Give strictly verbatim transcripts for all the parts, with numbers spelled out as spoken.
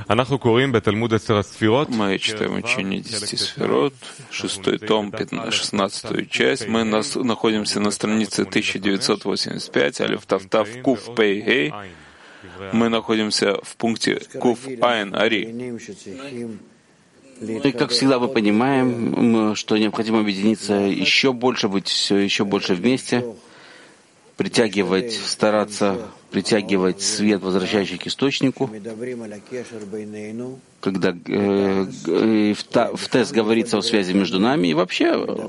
Мы читаем учение десяти сферот, шестой том, шестнадцатую часть. Мы нас, находимся на странице тысяча девятьсот восемьдесят пять, алиф тавтав куф пей гей. Мы находимся в пункте куф айн ари. И, как всегда, мы понимаем, что необходимо объединиться еще больше, быть все еще больше вместе, притягивать, стараться притягивать свет, возвращающий к источнику. Когда э, э, в, та, в тест говорится о связи между нами и вообще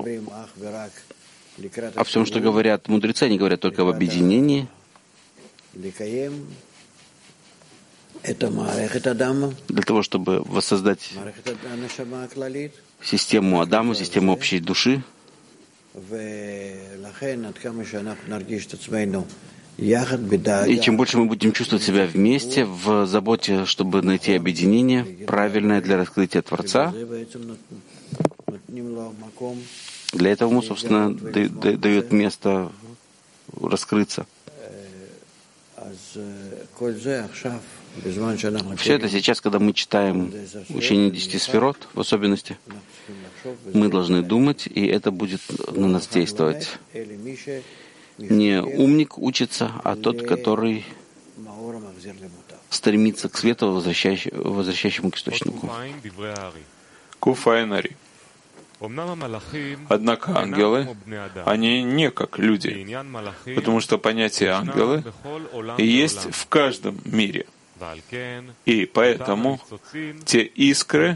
о всем, что говорят мудрецы, они говорят только об объединении. Для того, чтобы воссоздать систему Адама, систему общей души. И чем больше мы будем чувствовать себя вместе, в заботе, чтобы найти объединение, правильное для раскрытия Творца, для этого ему, собственно, дает место раскрыться. Все это сейчас, когда мы читаем учение десяти сферот, в особенности, мы должны думать, и это будет на нас действовать. Не умник учится, а тот, который стремится к свету, возвращающему, возвращающему к источнику. Куф айн ари. Однако ангелы, они не как люди, потому что понятие ангелы есть в каждом мире. И поэтому те искры,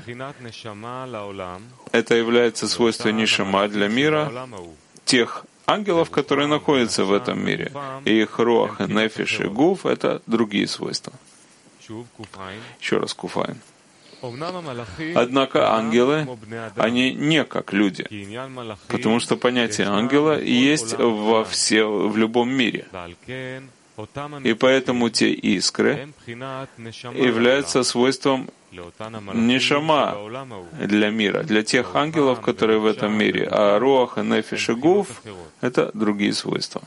это является свойством нишама для мира, тех ангелов, которые находятся в этом мире. И их руах, нефиш и гуф — это другие свойства. Еще раз куфайн. Однако ангелы, они не как люди, потому что понятие ангела есть во все, в любом мире. И поэтому те искры являются свойством нишама для мира, для тех ангелов, которые в этом мире. А руах, нефиш и гуф — это другие свойства.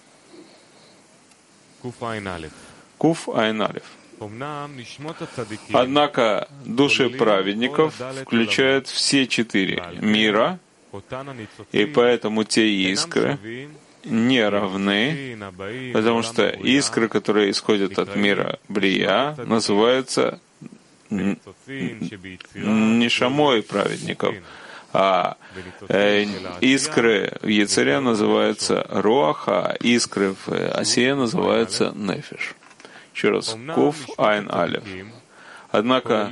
Куф айн алиф. Однако души праведников включают все четыре мира, и поэтому те искры не равны, потому что искры, которые исходят от мира Брия, называются нишамой праведников, а э, искры в Ецаре называются руах, а искры в Асие называются нефиш. Еще раз, куф айн алиф. Однако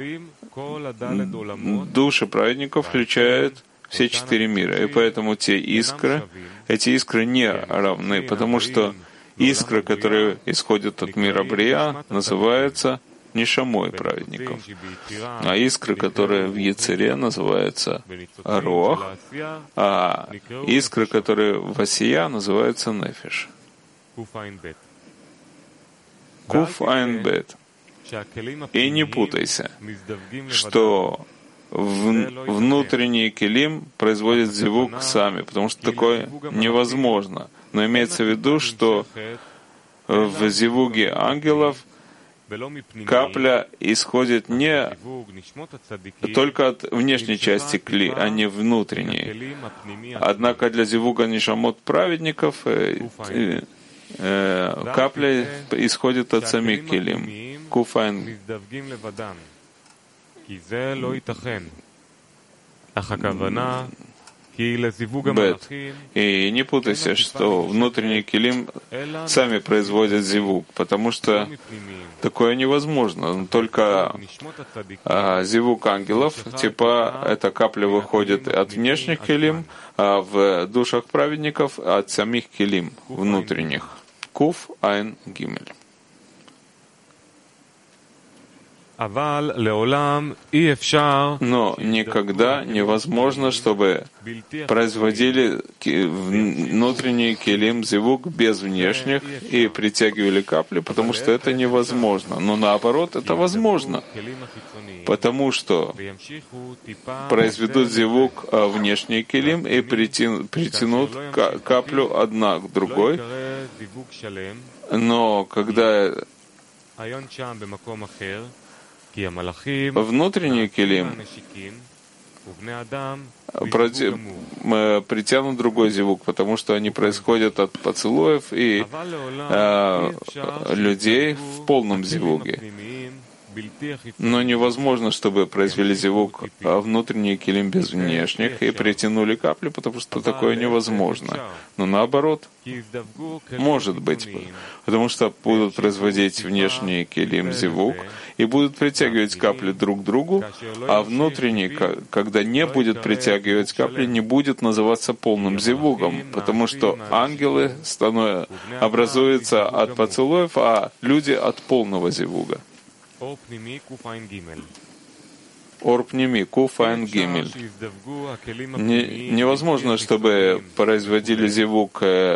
души праведников включают все четыре мира, и поэтому те искры, эти искры не равны, потому что искры, которые исходят от мира Брия, называются нишамой праведников, а искры, которые в Ецаре, называются руах, а искры, которые в Асия, называются нефиш. Куф айн бет. И не путайся, что внутренний килим производит зивук сами, потому что такое невозможно. Но имеется в виду, что в зивуге ангелов капля исходит не только от внешней части кли, а не внутренней. Однако для зивуга нишамот праведников э, э, капля исходит от самих килим. Куфайн. Бет. И не путайся, что внутренний килим сами производят зивук, потому что такое невозможно. Только а, зивук ангелов, типа эта капля выходит от внешних килим, а в душах праведников от самих килим внутренних. Куф айн гимель. Но никогда невозможно, чтобы производили внутренний килим зивук без внешних и притягивали капли, потому что это невозможно. Но наоборот, это возможно, потому что произведут зивук внешний килим и притянут каплю одна к другой. Но когда Внутренний килим притянут другой зивук, потому что они происходят от поцелуев и э, людей в полном зивуге. Но невозможно, чтобы произвели зивук внутренний килим без внешних и притянули капли, потому что такое невозможно. Но наоборот, может быть, потому что будут производить внешний килим зивук и будут притягивать капли друг к другу, а внутренний, когда не будет притягивать капли, не будет называться полным зивугом, потому что ангелы становятся, образуются от поцелуев, а люди от полного зивуга. Орпними, куфайн гимель. Невозможно, чтобы производили зивук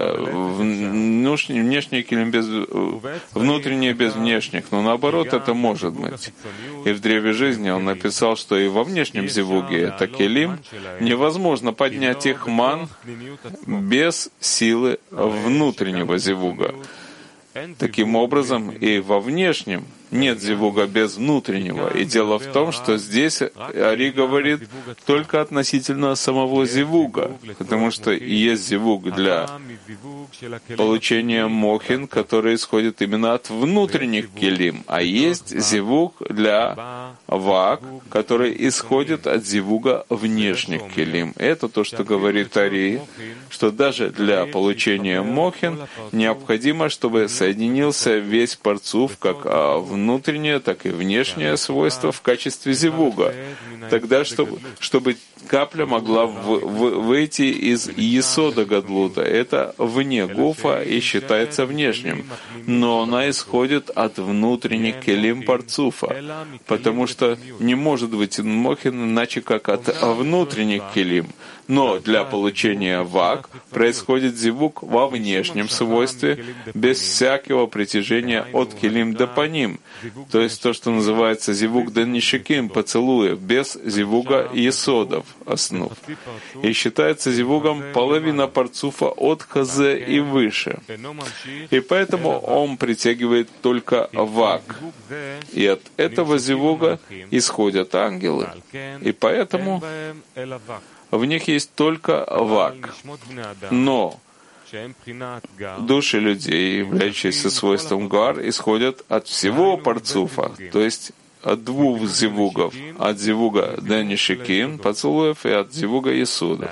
внешний килим без внутренний без внешних, но наоборот это может быть. И в древе жизни он написал, что и во внешнем зивуге это килим невозможно поднять их ман без силы внутреннего зивуга. Таким образом, и во внешнем нет зивуга без внутреннего. И дело в том, что здесь Ари говорит только относительно самого зивуга, потому что есть зивуг для получения мохин, который исходит именно от внутренних килим, а есть зивуг для вак, который исходит от зивуга внешних килим. Это то, что говорит Ари, что даже для получения мохин необходимо, чтобы соединился весь парцуф, как внутреннее, так и внешнее свойство в качестве зивуга. Тогда, чтобы, чтобы капля могла в, в, выйти из есода гадлута. Это вне гуфа и считается внешним. Но она исходит от внутренних келим парцуфа, потому что не может быть мохин иначе как от внутренних келим. Но для получения вак происходит зивук во внешнем свойстве, без всякого притяжения от килим до паним, то есть то, что называется зивук денишиким, поцелуев, без зивуга есодов, основ. И считается зивугом половина парцуфа от хазе и выше. И поэтому он притягивает только вак. И от этого зивуга исходят ангелы. И поэтому в них есть только вак. Но души людей, являющиеся свойством гар, исходят от всего парцуфа, то есть от двух зивугов, от зивуга денишиким, поцелуев, и от зивуга есудов.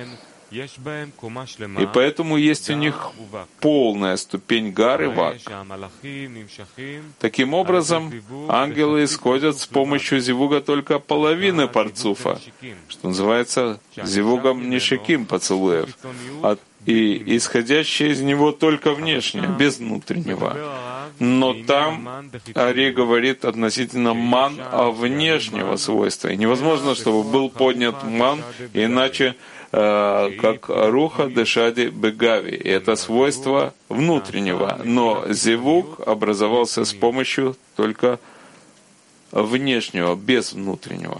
И поэтому есть у них полная ступень гар и вак. Таким образом, ангелы исходят с помощью зивуга только половины парцуфа, что называется зивугом нишиким поцелуев, и исходящее из него только внешнее, без внутреннего. Но там Ари говорит относительно ман внешнего свойства. И невозможно, чтобы был поднят ман, иначе как руха дешади бегави. И это свойство внутреннего. Но зивук образовался с помощью только внешнего, без внутреннего.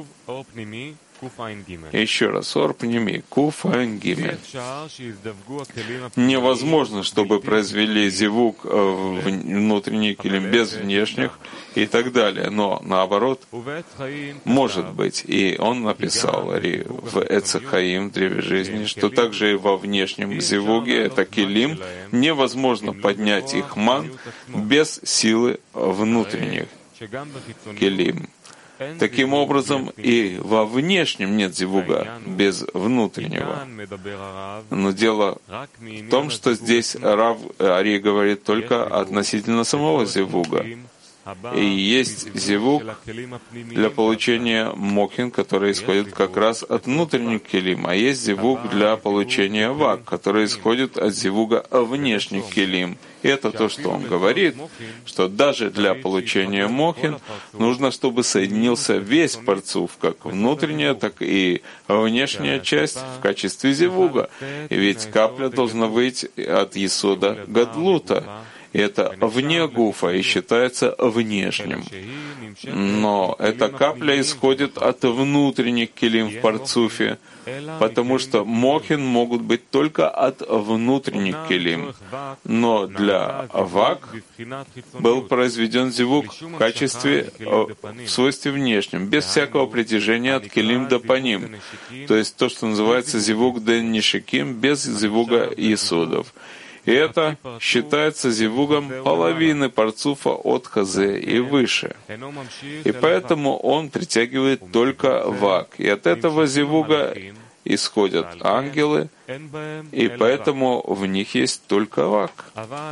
Еще раз, орпними, куфайн гимель. Невозможно, чтобы произвели зивук внутренний килим без внешних и так далее. Но наоборот, может быть. И он написал Ари в Эцехаим, в Древе жизни, что также и во внешнем зивуге, это килим, невозможно поднять их ман без силы внутренних килим. Таким образом, и во внешнем нет зивуга без внутреннего. Но дело в том, что здесь Рав Ари говорит только относительно самого зивуга. И есть зивуг для получения мохин, который исходит как раз от внутренних килим, а есть зивуг для получения вак, который исходит от зивуга внешних килим. И это то, что он говорит, что даже для получения мохин нужно, чтобы соединился весь парцуф, как внутренняя, так и внешняя часть в качестве зивуга. И ведь капля должна выйти от есода гадлута. И это вне гуфа и считается внешним. Но эта капля исходит от внутренних килим в парцуфе, потому что мохин могут быть только от внутренних килим. Но для вак был произведен зивук в качестве, в свойстве внешнем, без всякого притяжения от килим до паним. То есть то, что называется зивук ден нишиким, без зивуга есудов. И это считается зивугом половины парцуфа от хазе и выше. И поэтому он притягивает только вак. И от этого зивуга исходят ангелы, и поэтому в них есть только вак.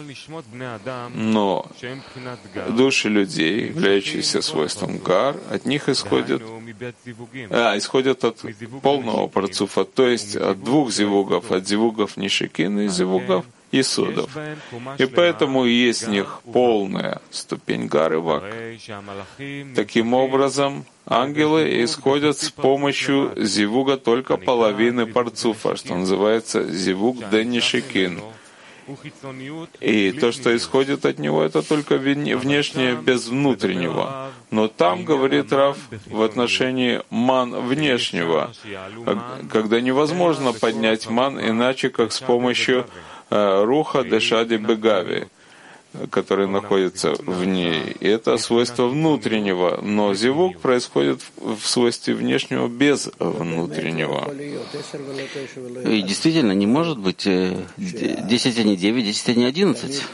Но души людей, являющиеся свойством гар, от них исходят, а, исходят от полного парцуфа, то есть от двух зивугов, от зивугов нишикин и зивугов есудов. И поэтому есть в них полная ступень гар и вак. Таким образом, ангелы исходят с помощью зивуга только половины парцуфа, что называется зивуг денишикин. И то, что исходит от него, это только внешнее без внутреннего. Но там, говорит Рав, в отношении ман внешнего, когда невозможно поднять ман иначе, как с помощью руха дешади бегави, который находится в ней. И это свойство внутреннего, но зивук происходит в свойстве внешнего без внутреннего. И действительно, не может быть десять, а не девять, десять, а не одиннадцать.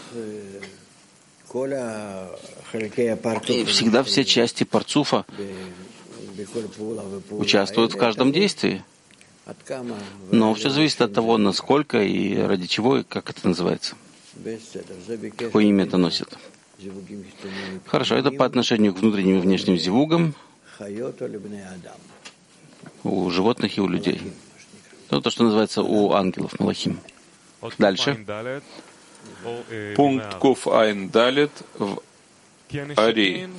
И всегда все части парцуфа участвуют в каждом действии. Но все зависит от того, насколько и ради чего, и как это называется. Какое имя это носит. Хорошо, это по отношению к внутренним и внешним зивугам у животных и у людей. Ну, то, что называется у ангелов, малахим. Дальше. Пункт Куф Айн Далет в Ари.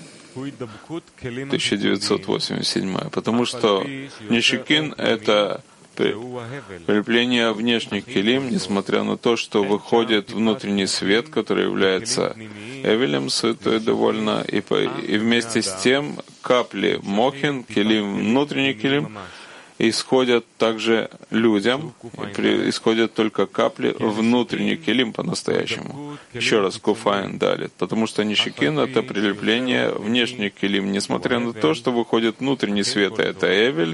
тысяча девятьсот восемьдесят седьмой. Потому что нишикин — это прилепление внешних килим, несмотря на то, что выходит внутренний свет, который является эвелем, суетой довольно, и, по, и вместе с тем капли мохин, килим, внутренний килим, исходят также людям, и при, исходят только капли внутренний килим по-настоящему. Еще раз, куфайн далит. Потому что нишикин — это прилепление внешних килим, несмотря на то, что выходит внутренний свет, а это эвель.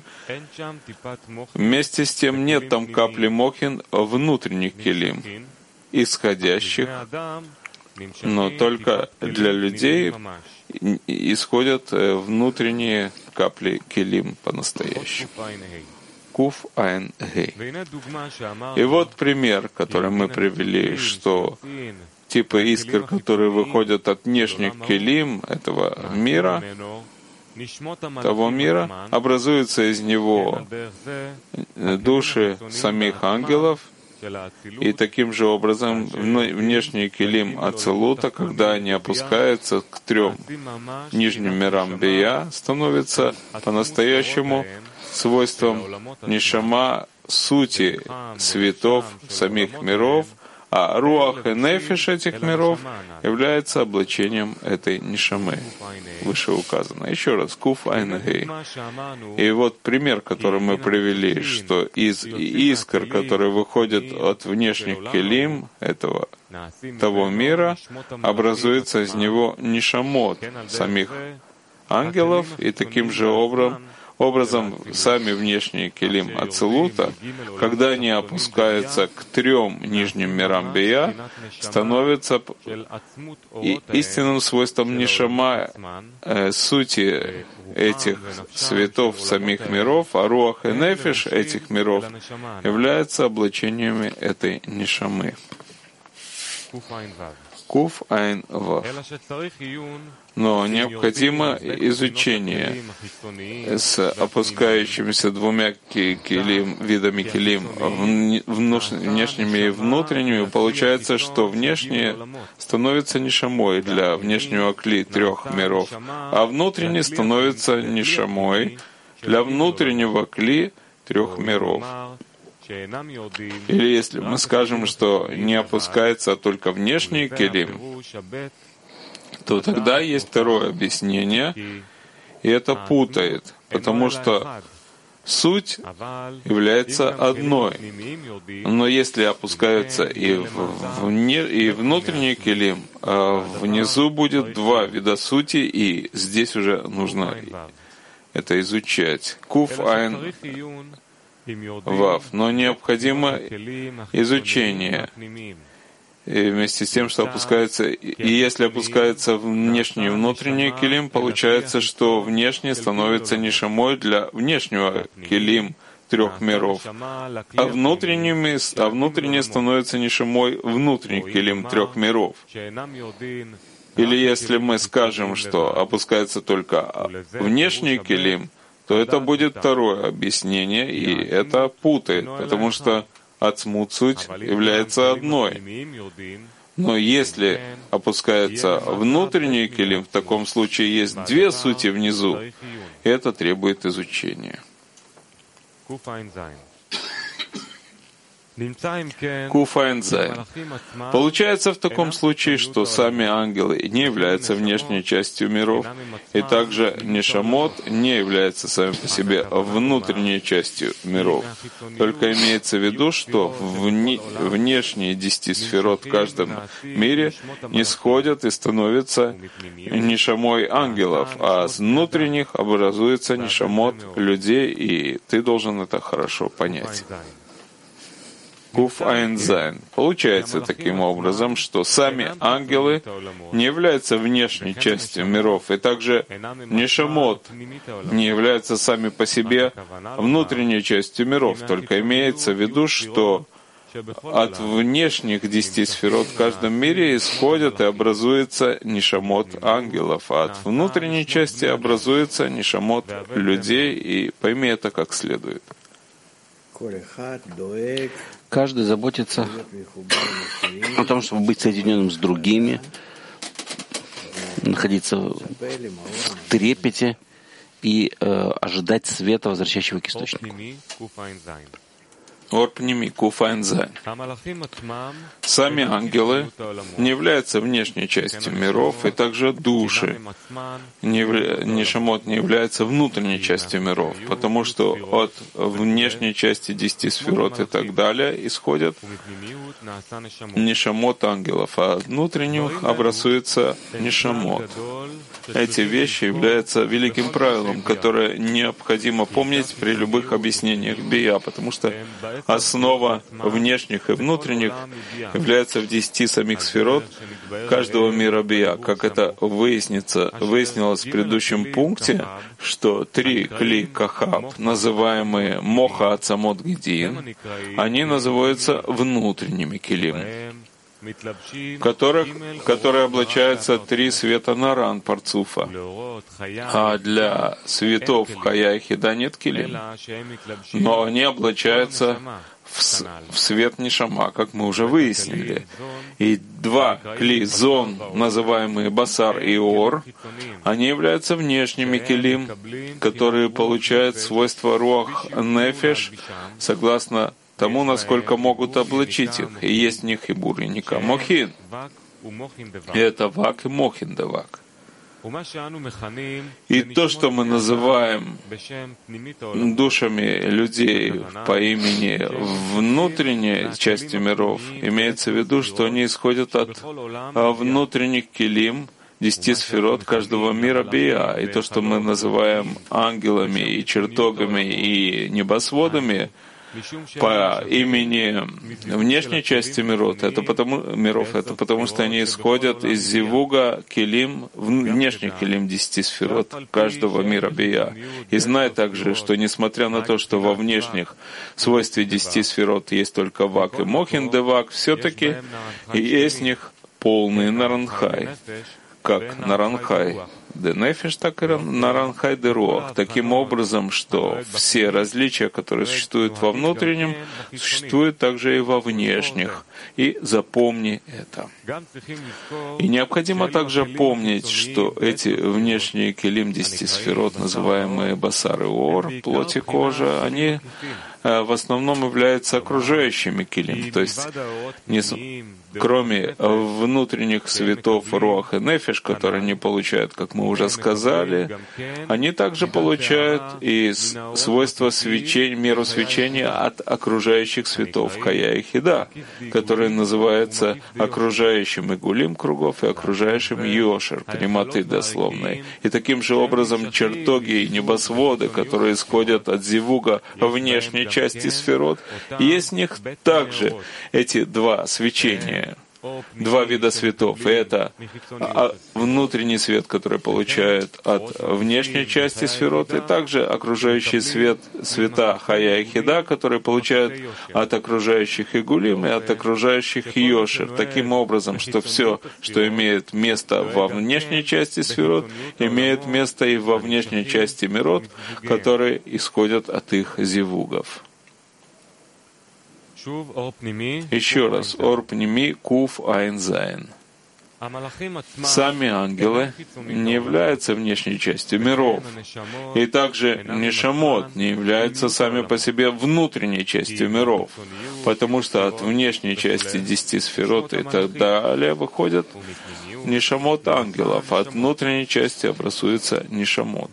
Вместе с тем нет там капли мохин внутренних килим, исходящих, но только для людей исходят внутренние капли килим по-настоящему. Куф Айн Гей. И вот пример, который мы привели, что типы искр, которые выходят от внешних килим этого мира, того мира, образуются из него души самих ангелов, и таким же образом внешний килим ацелута, когда они опускаются к трем нижним мирам бия, становятся по-настоящему свойством нишама сути светов самих миров, а руах и нефиш этих миров является облачением этой нишамы, вышеуказанной. Еще раз, куф айн гей. И вот пример, который мы привели, что из искр, которые выходят от внешних килим этого того мира, образуется из него нишамот самих ангелов, и таким же образом Образом, сами внешние килим ацелута, когда они опускаются к трем нижним мирам бия, становятся истинным свойством нишама, э, сути этих светов самих миров, а руах и нефиш этих миров являются облачениями этой нишамы. Куф Айн Вав. Но необходимо изучение с опускающимися двумя килим, видами килим, внешними и внутренними. Получается, что внешнее становится нишамой для внешнего кли трех миров, а внутренний становится нишамой для внутреннего кли трех миров. Или если мы скажем, что не опускается только внешний келим, то тогда есть второе объяснение, и это путает, потому что суть является одной. Но если опускаются и, вне, и внутренний келим, а внизу будет два вида сути, и здесь уже нужно это изучать. Куф айн вав. Но необходимо изучение. И вместе с тем, что опускается, и если опускается внешний и внутренний келим, получается, что внешний становится нишамой для внешнего келим трех миров, а внутренними, а внутренний становится нишамой внутренний келим трех миров. Или если мы скажем, что опускается только внешний келим, то это будет второе объяснение, и это путает, потому что ацмут суть является одной. Но если опускается внутренний келим, в таком случае есть две сути внизу, и это требует изучения. Куфайнзайн. Получается в таком случае, что сами ангелы не являются внешней частью миров, и также нешамот не является сами по себе внутренней частью миров. Только имеется в виду, что вне, внешние десяти сферот в каждом мире не сходят и становятся нешамой ангелов, а с внутренних образуется нешамот людей, и ты должен это хорошо понять. Куф айн зайн. Получается таким образом, что сами ангелы не являются внешней частью миров, и также нешамот не являются сами по себе внутренней частью миров, только имеется в виду, что от внешних десяти сферот в каждом мире исходят и образуется нишамот ангелов, а от внутренней части образуется нишамот людей, и пойми это как следует. Каждый заботится о том, чтобы быть соединенным с другими, находиться в трепете и э, ожидать света, возвращающего к источнику. Орпними куфайнзайн. Сами ангелы не являются внешней частью миров, и также души. Не явля... Нишамот не является внутренней частью миров, потому что от внешней части десяти сферот и так далее исходят нишамот ангелов, а от внутренних образуется нишамот. Эти вещи являются великим правилом, которое необходимо помнить при любых объяснениях бия, потому что основа внешних и внутренних является в десяти самих сферот каждого мира бия. Как это выяснится, выяснилось в предыдущем пункте, что три кли кахаб, называемые моха ацамот гидин, они называются внутренними келим, в которых, которые облачаются три света наран парцуфа, а для светов хая и хида нет келим, но они облачаются в, в свет нишама, как мы уже выяснили. И два кли зон, называемые басар и ор, они являются внешними келим, которые получают свойства руах нефеш, согласно тому, насколько могут облачить их, и есть в них хибур и ника мохин. И это вак и мохин да вак. И то, что мы называем душами людей по имени внутренней части миров, имеется в виду, что они исходят от внутренних келим, десяти сферот каждого мира бия. И то, что мы называем ангелами и чертогами и небосводами, по имени внешней части миров, это потому, миров, это потому что они исходят из зивуга келим, внешних келим десяти сферот каждого мира бия. И знай также, что несмотря на то, что во внешних свойстве десяти сферот есть только вак и мохин де вак, все-таки есть в них полный наранхай, как наранхай де нефиш, так и наранхай де руах, таким образом, что все различия, которые существуют во внутреннем, существуют также и во внешних. И запомни это. И необходимо также помнить, что эти внешние келим десяти сферот, называемые басар и ор, плоть и кожа, они в основном являются окружающими келим, то есть не, кроме внутренних светов руах и нефиш, которые они получают, как мы уже сказали, они также получают и свойства свечения, меру свечения от окружающих светов хая и хида, которые называются окружающим игулим кругов и окружающим йошер, приматы дословной. И таким же образом чертоги и небосводы, которые исходят от зивуга внешней части сферот, есть в них также эти два свечения, два вида светов. И это внутренний свет, который получают от внешней части сферот, и также окружающий свет, света хая и хида, которые получают от окружающих игулим и от окружающих йошер. Таким образом, что все, что имеет место во внешней части сферот, имеет место и во внешней части мирот, которые исходят от их зивугов. Еще раз, ор пними куф айн зайн. Сами ангелы не являются внешней частью миров, и также нешамот не являются сами по себе внутренней частью миров, потому что от внешней части десяти сферот и так далее выходят нешамот ангелов, а от внутренней части образуется нешамот.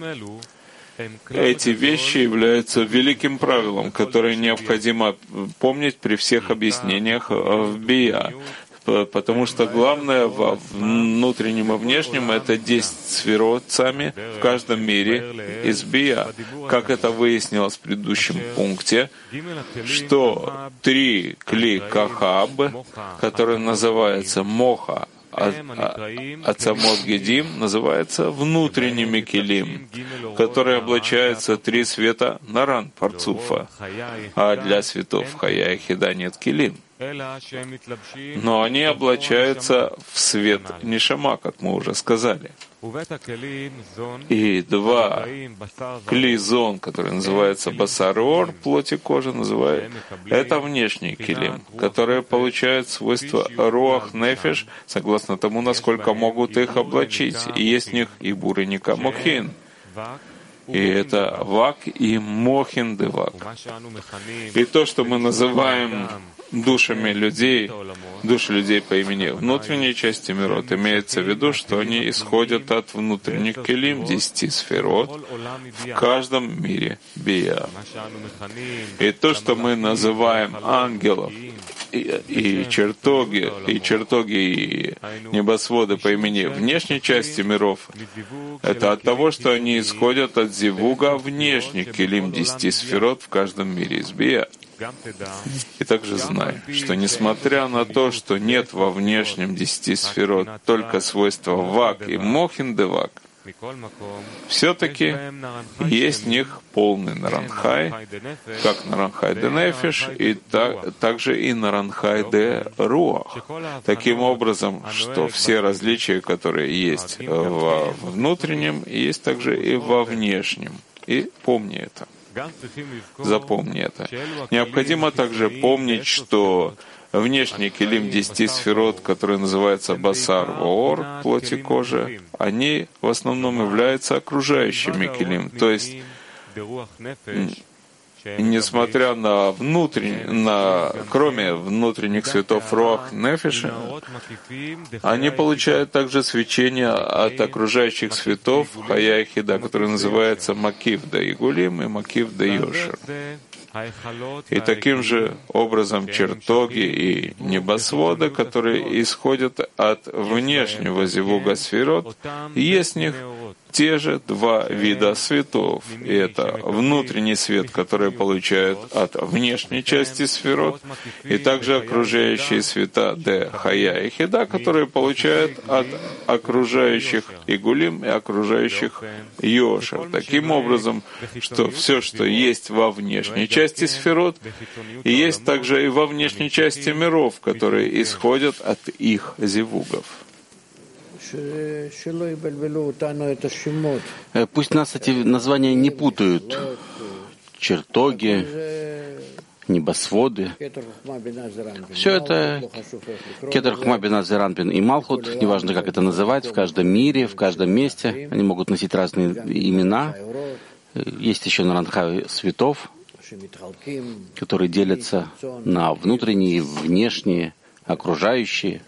Эти вещи являются великим правилом, которое необходимо помнить при всех объяснениях в Бия, потому что главное во внутреннем и внешнем — это десять сферот сами в каждом мире из Бия. Как это выяснилось в предыдущем пункте, что три кли кахаб, которые называются моха, Ацамот Гедим, называется внутренними келим, которые облачаются три света наран парцуфа, а для светов хая и хида нет келим. Но они облачаются в свет нишама, как мы уже сказали. И два клизон, который называется басар и ор, плоть и кожа, называют, это внешний келим, которые получают свойства руах нефиш, согласно тому, насколько могут их облачить. И есть в них и бур, и ника мохин. И это вак и мохин де вак. И то, что мы называем душами людей, души людей по имени внутренней части мирот, имеется в виду, что они исходят от внутренних келим, десяти сферот, в каждом мире бия. И то, что мы называем ангелов, и, и чертоги, и чертоги, и небосводы по имени внешней части миров, это от того, что они исходят от зивуга внешних келим десяти сферот в каждом мире из бия. И также знай, что несмотря на то, что нет во внешнем десяти сферот только свойства вак и мохин де вак, все-таки есть в них полный наранхай, как наранхай де нефиш, и так, также и наранхай де руах. Таким образом, что все различия, которые есть во внутреннем, есть также и во внешнем. И помни это. Запомни это. Необходимо также помнить, что внешний келим десяти сферот, который называется басар воор, плоть и кожа, они в основном являются окружающими келим, то есть несмотря на внутренний, на, кроме внутренних светов руах нефиша, они получают также свечение от окружающих светов хая и хида, который называется макив да игулим и макив да йошер. И таким же образом чертоги и небосводы, которые исходят от внешнего зивуга сферот, есть в них те же два вида светов. И это внутренний свет, который получают от внешней части сферот, и также окружающие света де хая и хида, которые получают от окружающих игулим и окружающих йошер. Таким образом, что все, что есть во внешней части сферот, и есть также и во внешней части миров, которые исходят от их зивугов. Пусть нас эти названия не путают. Чертоги, небосводы. Все это Кетер, Хохма, Бина, Зеранпин и Малхут, неважно, как это называть, в каждом мире, в каждом месте. Они могут носить разные имена. Есть еще Наранха светов, которые делятся на внутренние, внешние, окружающие.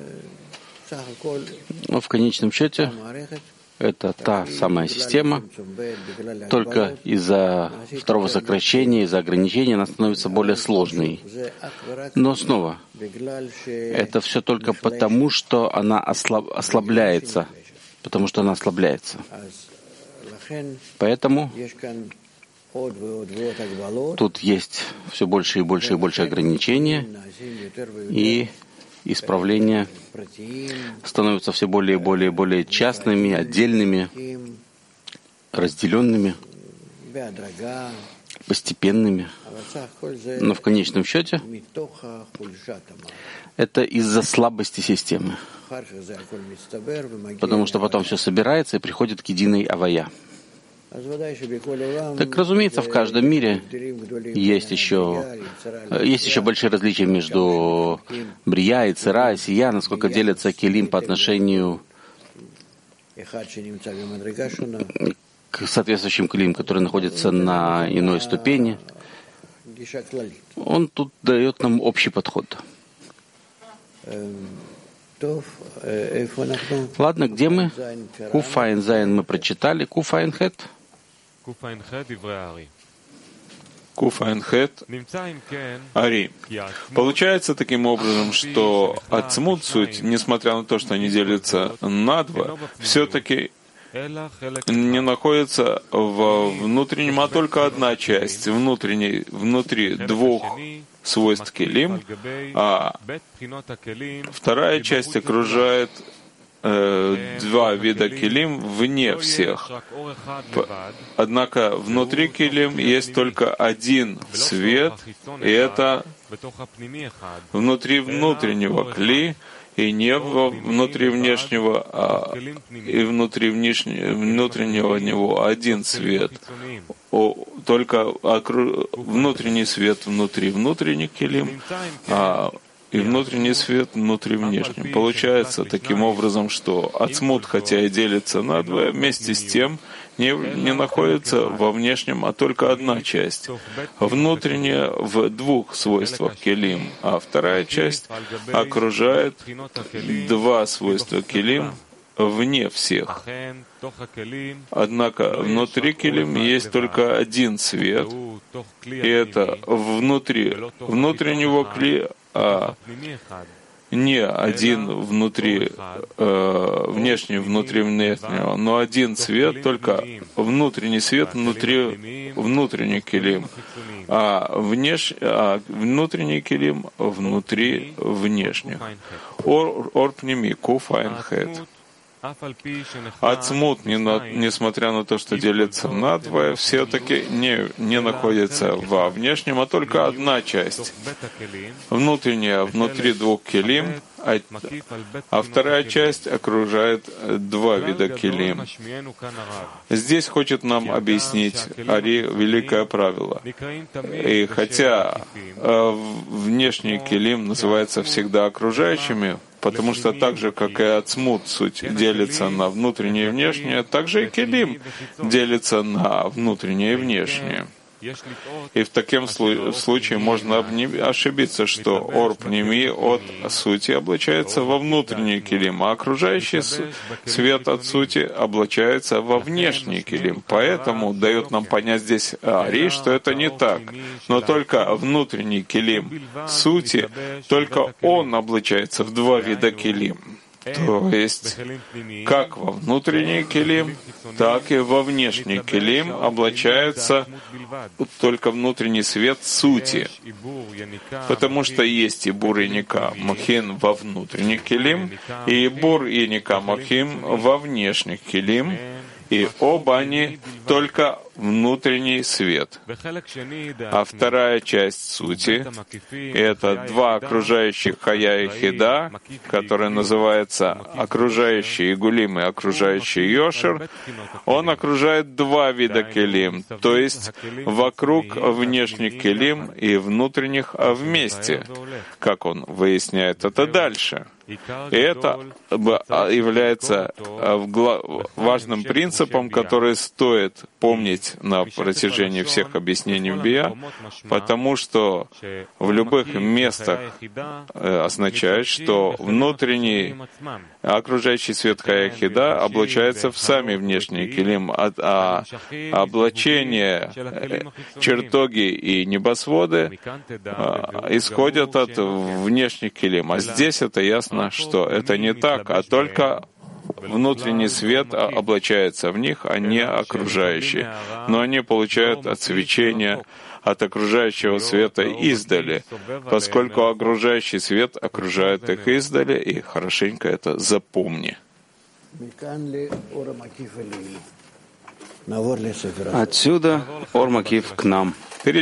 Но в конечном счете это та самая система, только из-за второго сокращения, из-за ограничения она становится более сложной. Но снова, это все только потому, что она ослаб, ослабляется, потому что она ослабляется. Поэтому тут есть все больше и больше и больше ограничений, и исправления становятся все более и более и более частными, отдельными, разделенными, постепенными. Но в конечном счете это из-за слабости системы. Потому что потом все собирается и приходит к единой авая. Так, разумеется, в каждом мире есть еще, есть еще большие различия между Брия и Цера, и Сия, насколько делятся келим по отношению к соответствующим келим, которые находятся на иной ступени. Он тут дает нам общий подход. Ладно, где мы? Куфайн Зайн мы прочитали. Куфайн Хет. Куфайнхет Ари. Получается таким образом, что ацмут суть, несмотря на то, что они делятся на два, все-таки не находится во внутреннем, а только одна часть, внутренней, внутри двух свойств келим, а вторая часть окружает э, два вида келим вне всех. Однако внутри келим есть только один свет, и это внутри внутреннего кли, и не внутри внешнего, а и внутри внешнего, внутреннего него один свет. О, только окру... внутренний свет внутри внутренних келим, а и внутренний свет внутри внешнего. Получается таким образом, что ацмут, хотя и делится на два, вместе с тем не, не находится во внешнем, а только одна часть. Внутренняя в двух свойствах келим, а вторая часть окружает два свойства келим вне всех. Однако внутри келим есть только один свет, и это внутри внутреннего кли, а не один внутри, э, внешний внутри внешнего, но один свет, только внутренний свет внутри внутренних келим, а, внеш, а внутренний келим внутри внешних. Ор, орпними, куфайнхет. Ацмут, несмотря на то, что делится на двое, все-таки не, не находится во внешнем, а только одна часть. Внутренняя внутри двух келим, а, а вторая часть окружает два вида келим. Здесь хочет нам объяснить Ари великое правило. И хотя э, внешний келим называется всегда окружающими, потому что так же, как и ацмут, суть делится на внутреннее и внешнее, так же и келим делится на внутреннее и внешнее. И в таком случае можно ошибиться, что ор пними от сути облачается во внутренний келим, а окружающий свет от сути облачается во внешний келим. Поэтому дает нам понять здесь Ари, что это не так. Но только внутренний келим сути, только он облачается в два вида келим. То есть, как во внутренний келим, так и во внешний келим облачается только внутренний свет сути. Потому что есть и бур и ника махин во внутренних келим, и бур и ника махим во внешних келим, и оба они только внутренний свет. А вторая часть сути — это два окружающих Хая и Хида, которые называются окружающий Игулим и окружающий Йошер. Он окружает два вида келим, то есть вокруг внешних келим и внутренних вместе, как он выясняет это дальше. И это является важным принципом, который стоит помнить на протяжении всех объяснений в Бия, потому что в любых местах означает, что внутренний окружающий свет Хая-Хида облачается в сами внешние келим, а облачение, чертоги и небосводы исходят от внешних келим. А здесь это ясно, что это не так, а только внутренний свет облачается в них, а не окружающий. Но они получают от свечения, от окружающего света издали, поскольку окружающий свет окружает их издали, и хорошенько это запомни. Отсюда Ор Макиф к нам.